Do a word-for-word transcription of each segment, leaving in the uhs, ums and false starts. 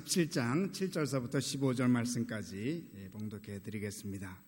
십칠 장 칠 절서부터 십오 절 말씀까지 봉독해 드리겠습니다.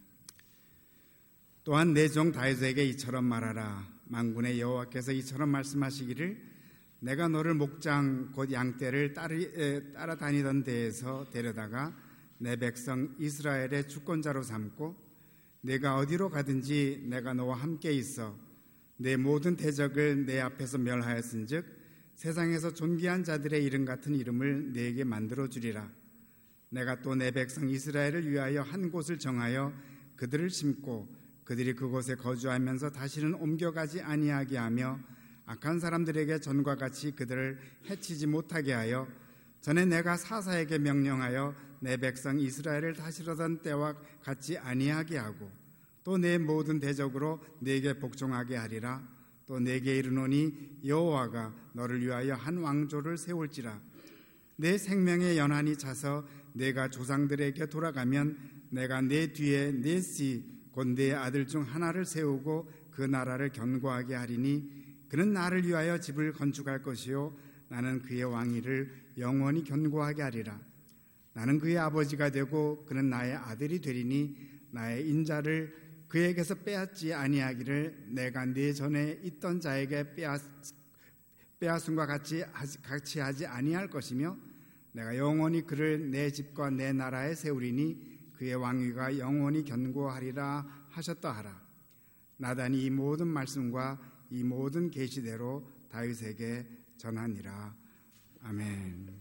또한 내 종 다윗에게 이처럼 말하라. 만군의 여호와께서 이처럼 말씀하시기를 내가 너를 목장 곧 양떼를 따라다니던 데에서 데려다가 내 백성 이스라엘의 주권자로 삼고 내가 어디로 가든지 내가 너와 함께 있어 내 모든 대적을 내 앞에서 멸하였은즉 세상에서 존귀한 자들의 이름 같은 이름을 네게 만들어 주리라. 내가 또 내 백성 이스라엘을 위하여 한 곳을 정하여 그들을 심고 그들이 그곳에 거주하면서 다시는 옮겨가지 아니하게 하며 악한 사람들에게 전과 같이 그들을 해치지 못하게 하여 전에 내가 사사에게 명령하여 내 백성 이스라엘을 다스리던 때와 같이 아니하게 하고 또 내 모든 대적으로 네게 복종하게 하리라. 또 네게 이르노니 여호와가 너를 위하여 한 왕조를 세울지라. 내 생명의 연한이 차서 내가 조상들에게 돌아가면 내가 내 뒤에 네 씨 곧 네 아들 중 하나를 세우고 그 나라를 견고하게 하리니 그는 나를 위하여 집을 건축할 것이요 나는 그의 왕위를 영원히 견고하게 하리라. 나는 그의 아버지가 되고 그는 나의 아들이 되리니 나의 인자를 그에게서 빼앗지 아니하기를 내가 네 전에 있던 자에게 빼앗, 빼앗음과 같이, 같이 하지 아니할 것이며 내가 영원히 그를 내 집과 내 나라에 세우리니 그의 왕위가 영원히 견고하리라 하셨다 하라. 나단이 이 모든 말씀과 이 모든 계시대로 다윗에게 전하니라. 아멘.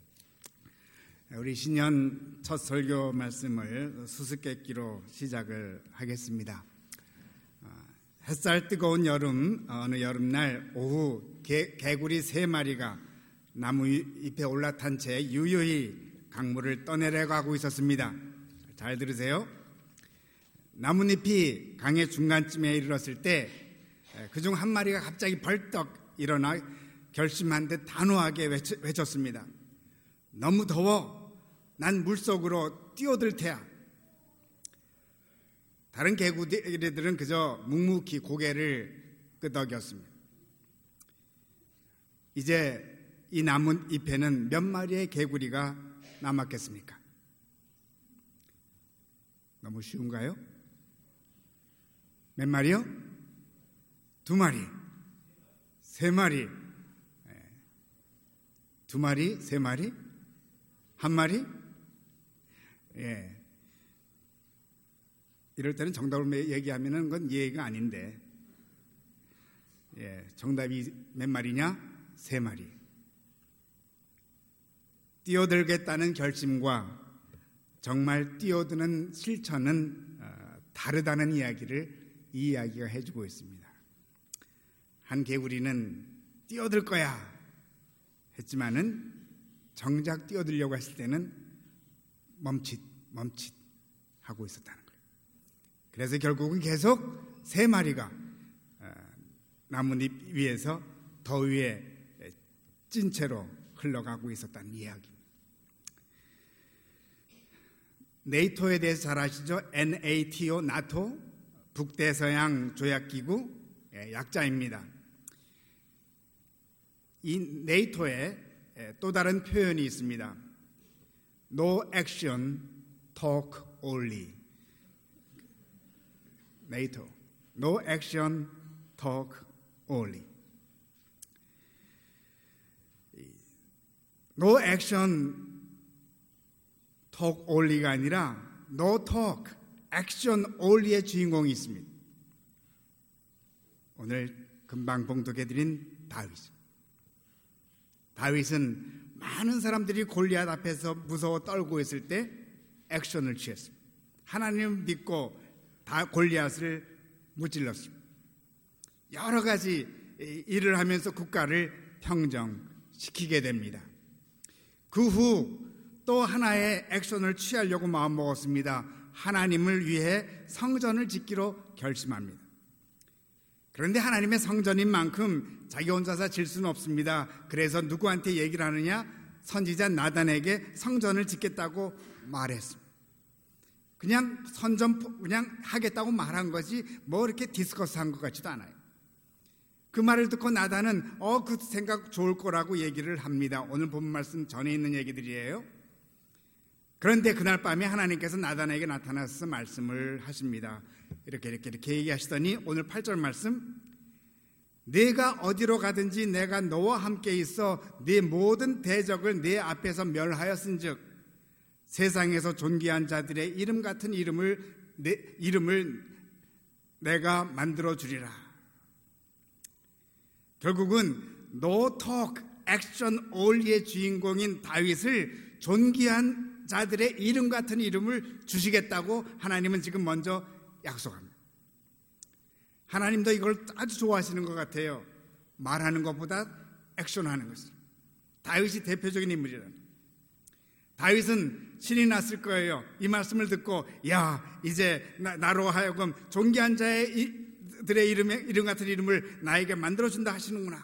우리 신년 첫 설교 말씀을 수수께끼로 시작을 하겠습니다. 햇살 뜨거운 여름, 어느 여름날 오후 개, 개구리 세 마리가 나무 잎에 올라탄 채 유유히 강물을 떠내려가고 있었습니다. 잘 들으세요. 나뭇잎이 강의 중간쯤에 이르렀을 때 그중 한 마리가 갑자기 벌떡 일어나 결심한 듯 단호하게 외쳤습니다. 너무 더워. 난 물속으로 뛰어들 테야. 다른 개구리들은 그저 묵묵히 고개를 끄덕였습니다. 이제 이 나뭇잎에는 몇 마리의 개구리가 남았겠습니까? 너무 쉬운가요? 몇 마리요? 두 마리, 세 마리, 두 마리, 세 마리, 한 마리? 예. 이럴 때는 정답을 얘기하면은 그건 예의가 아닌데, 예. 정답이 몇 마리냐? 세 마리. 뛰어들겠다는 결심과 정말 뛰어드는 실천은 다르다는 이야기를 이 이야기가 해주고 있습니다. 한 개구리는 뛰어들 거야 했지만은 정작 뛰어들려고 했을 때는 멈칫 멈칫 하고 있었다는 거예요. 그래서 결국은 계속 세 마리가 나뭇잎 위에서 더위에 찐 채로 흘러가고 있었다는 이야기입니다. 네이토에 대해서 잘 아시죠? 엔 에이 티 오, 나토, 북대서양 조약기구 약자입니다. 이 네이토에 또 다른 표현이 있습니다. No action, talk only. 네이토, No action, talk only. No action, talk only가 아니라 No talk, action only의 주인공이 있습니다. 오늘 금방 봉독해드린 다윗. 다윗은 많은 사람들이 골리앗 앞에서 무서워 떨고 있을 때 액션을 취했습니다. 하나님을 믿고 다 골리앗을 무찔렀습니다. 여러 가지 일을 하면서 국가를 평정시키게 됩니다. 그 후 또 하나의 액션을 취하려고 마음먹었습니다. 하나님을 위해 성전을 짓기로 결심합니다. 그런데 하나님의 성전인 만큼 자기 혼자서 질 수는 없습니다. 그래서 누구한테 얘기를 하느냐? 선지자 나단에게 성전을 짓겠다고 말했습니다. 그냥 선전 그냥 하겠다고 말한 것이 뭐 이렇게 디스커스한 것 같지도 않아요. 그 말을 듣고 나단은 어, 그 생각 좋을 거라고 얘기를 합니다. 오늘 본 말씀 전에 있는 얘기들이에요. 그런데 그날 밤에 하나님께서 나단에게 나타나서 말씀을 하십니다. 이렇게 이렇게 이렇게 얘기하시더니 오늘 팔 절 말씀, 내가 어디로 가든지 내가 너와 함께 있어 네 모든 대적을 내 앞에서 멸하였은즉 세상에서 존귀한 자들의 이름 같은 이름을 내 이름을 내가 만들어 주리라. 결국은 No Talk, Action Only의 주인공인 다윗을 존귀한 자들의 이름 같은 이름을 주시겠다고 하나님은 지금 먼저 약속합니다. 하나님도 이걸 아주 좋아하시는 것 같아요. 말하는 것보다 액션하는 것을. 다윗이 대표적인 인물이라는. 다윗은 신이 났을 거예요. 이 말씀을 듣고 야 이제 나, 나로 하여금 존귀한 자들의 이름에, 이름 같은 이름을 나에게 만들어준다 하시는구나.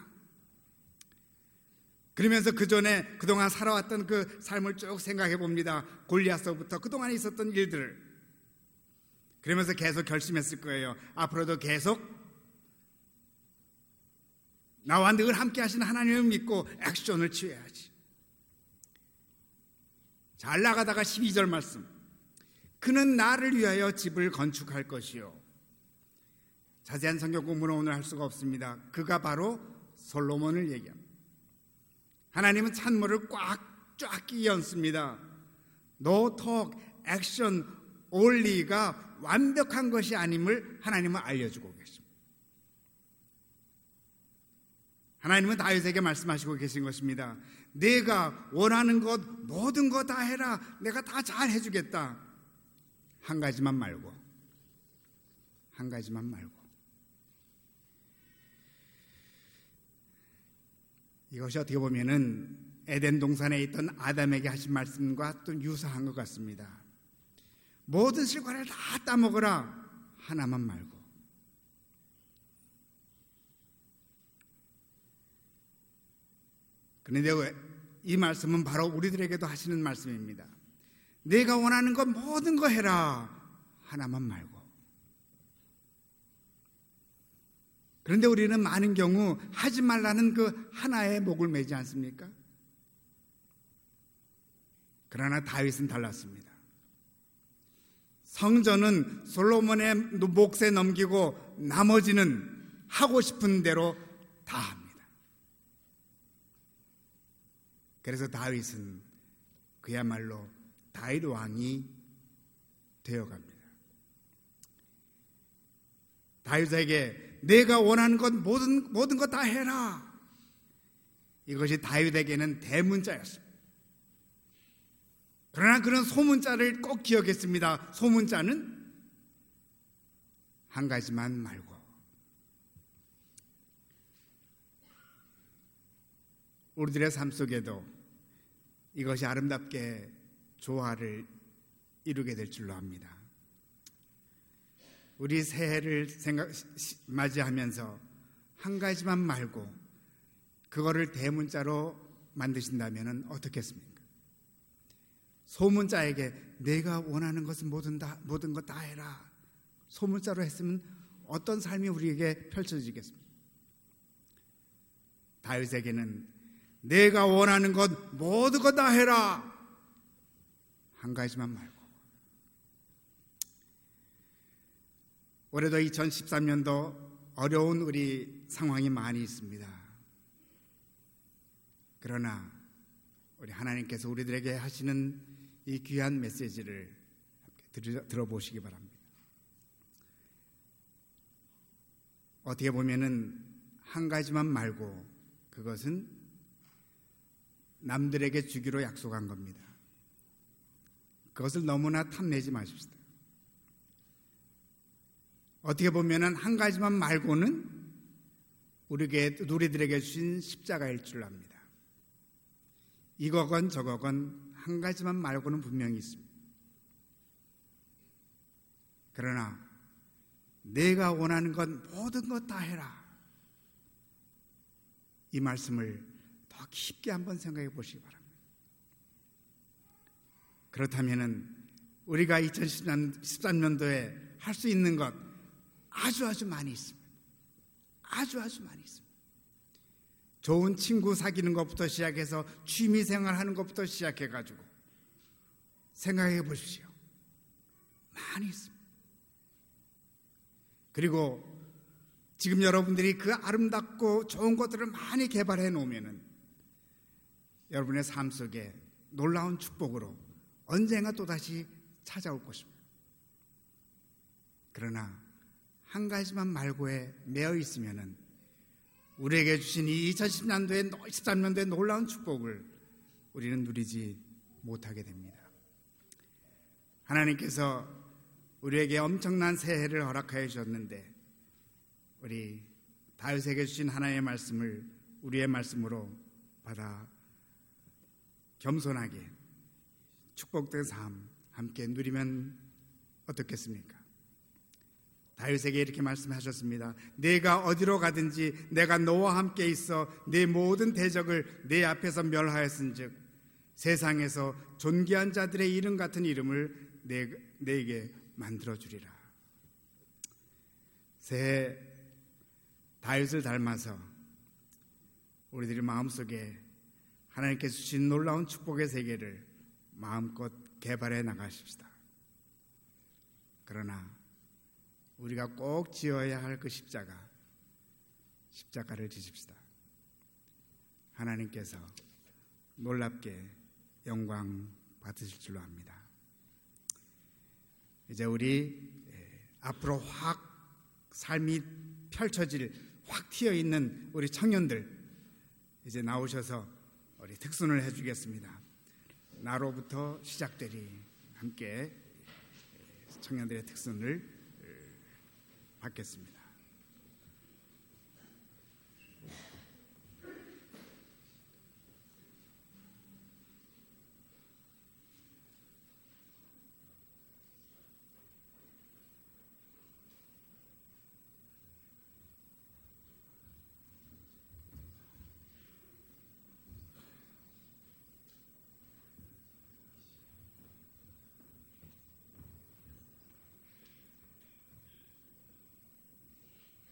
그러면서 그 전에 그동안 살아왔던 그 삶을 쭉 생각해 봅니다. 골리앗서부터 그동안 있었던 일들을. 그러면서 계속 결심했을 거예요. 앞으로도 계속 나와 늘 함께 하시는 하나님을 믿고 액션을 취해야지. 잘 나가다가 십이 절 말씀, 그는 나를 위하여 집을 건축할 것이요. 자세한 성경 공부는 오늘 할 수가 없습니다. 그가 바로 솔로몬을 얘기합니다. 하나님은 찬물을 꽉 쫙 끼 얹습니다. No talk, action only가 완벽한 것이 아님을 하나님은 알려주고 계십니다. 하나님은 다윗에게 말씀하시고 계신 것입니다. 내가 원하는 것 모든 거 다 해라. 내가 다 잘 해주겠다. 한 가지만 말고 한 가지만 말고 이것이 어떻게 보면은 에덴 동산에 있던 아담에게 하신 말씀과 또 유사한 것 같습니다. 모든 실과를 다 따먹어라. 하나만 말고. 그런데 이 말씀은 바로 우리들에게도 하시는 말씀입니다. 내가 원하는 것 모든 거 해라. 하나만 말고. 그런데 우리는 많은 경우 하지 말라는 그 하나에 목을 매지 않습니까? 그러나 다윗은 달랐습니다. 성전은 솔로몬의 몫에 넘기고 나머지는 하고 싶은 대로 다 합니다. 그래서 다윗은 그야말로 다윗 왕이 되어갑니다. 다윗에게 내가 원하는 것 모든, 모든 것 다 해라. 이것이 다윗에게는 대문자였습니다. 그러나 그런 소문자를 꼭 기억했습니다. 소문자는 한 가지만 말고. 우리들의 삶 속에도 이것이 아름답게 조화를 이루게 될 줄로 압니다. 우리 새해를 생각, 맞이하면서 한 가지만 말고 그거를 대문자로 만드신다면 어떻겠습니까? 소문자에게 내가 원하는 것은 모든, 다, 모든 것 다 해라. 소문자로 했으면 어떤 삶이 우리에게 펼쳐지겠습니까? 다윗에게는 내가 원하는 것 모든 것 다 해라. 한 가지만 말고. 올해도 이천십삼 년도 어려운 우리 상황이 많이 있습니다. 그러나 우리 하나님께서 우리들에게 하시는 이 귀한 메시지를 들어보시기 바랍니다. 어떻게 보면은 한 가지만 말고 그것은 남들에게 주기로 약속한 겁니다. 그것을 너무나 탐내지 마십시다. 어떻게 보면은 한 가지만 말고는 우리에게, 우리들에게 주신 십자가일 줄 압니다. 이거건 저거건 한 가지만 말고는 분명히 있습니다. 그러나 내가 원하는 것 모든 것 다 해라. 이 말씀을 더 깊게 한번 생각해 보시기 바랍니다. 그렇다면 우리가 이천십삼 년도에 할 수 있는 것 아주 아주 많이 있습니다. 아주 아주 많이 있습니다. 좋은 친구 사귀는 것부터 시작해서 취미생활 하는 것부터 시작해가지고 생각해 보십시오. 많이 있습니다. 그리고 지금 여러분들이 그 아름답고 좋은 것들을 많이 개발해 놓으면은 여러분의 삶 속에 놀라운 축복으로 언젠가 또다시 찾아올 것입니다. 그러나 한 가지만 말고에 매여 있으면은 우리에게 주신 이 이천십 년도에, 이십삼 년도의 놀라운 축복을 우리는 누리지 못하게 됩니다. 하나님께서 우리에게 엄청난 새해를 허락하여 주셨는데 우리 다윗에게 주신 하나님의 말씀을 우리의 말씀으로 받아 겸손하게 축복된 삶 함께 누리면 어떻겠습니까? 다윗에게 이렇게 말씀하셨습니다. 내가 어디로 가든지 내가 너와 함께 있어 내 모든 대적을 내 앞에서 멸하였은즉 세상에서 존귀한 자들의 이름 같은 이름을 내, 내게 만들어주리라. 새해 다윗을 닮아서 우리들의 마음속에 하나님께서 주신 놀라운 축복의 세계를 마음껏 개발해 나가십시다. 그러나 우리가 꼭 지어야 할 그 십자가, 십자가를 지십시다. 하나님께서 놀랍게 영광 받으실 줄로 압니다. 이제 우리 앞으로 확 삶이 펼쳐질, 확 튀어있는 우리 청년들 이제 나오셔서 우리 특순을 해주겠습니다. 나로부터 시작되리 함께 청년들의 특순을 받겠습니다.